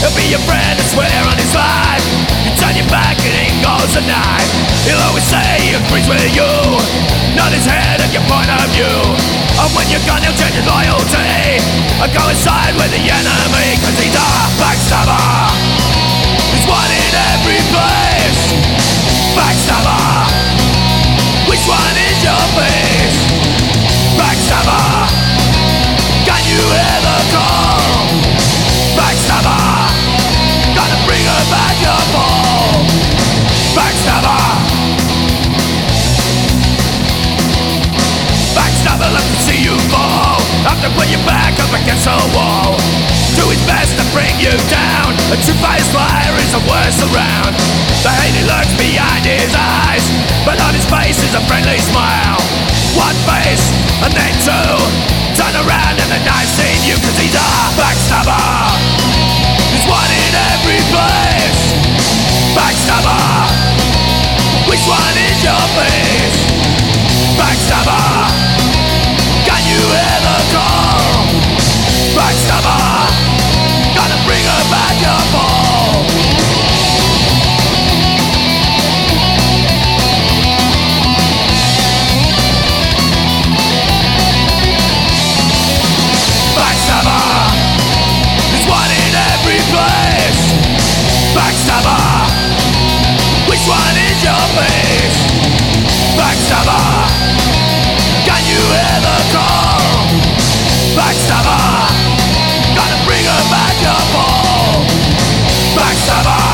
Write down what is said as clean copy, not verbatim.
He'll be your friend and swear on his life. You turn your back and in goes the knife. He'll always say he agrees with you, not his head and your point of view. And when you're gone he'll change his loyalty and go inside with the enemy, cause he's a backstabber. He's one in every place. Backstabber. Which one is your face? Backstabber. Can you hear the call? Backstabber. Gonna bring her back your fall. Backstabber. Backstabber love to see you fall, have to put you back up against a wall. Do his best to bring you down. A true fire's fire is the worst around. The hate he lurks behind his eyes, but on his face is a friendly smile. One face, and then two. Turn around and the knife's seen you, cause he's a backstabber. There's one in every place. Backstabber. Which one is your face? Backstabber. Can you hear the call? Backstabber. Gonna bring her back your fall. Backstabber. There's one in every place. Backstabber. Which one is your face? Backstabber. Can you hear the call? Backstabber. Gonna bring her back your fall. Backstabber.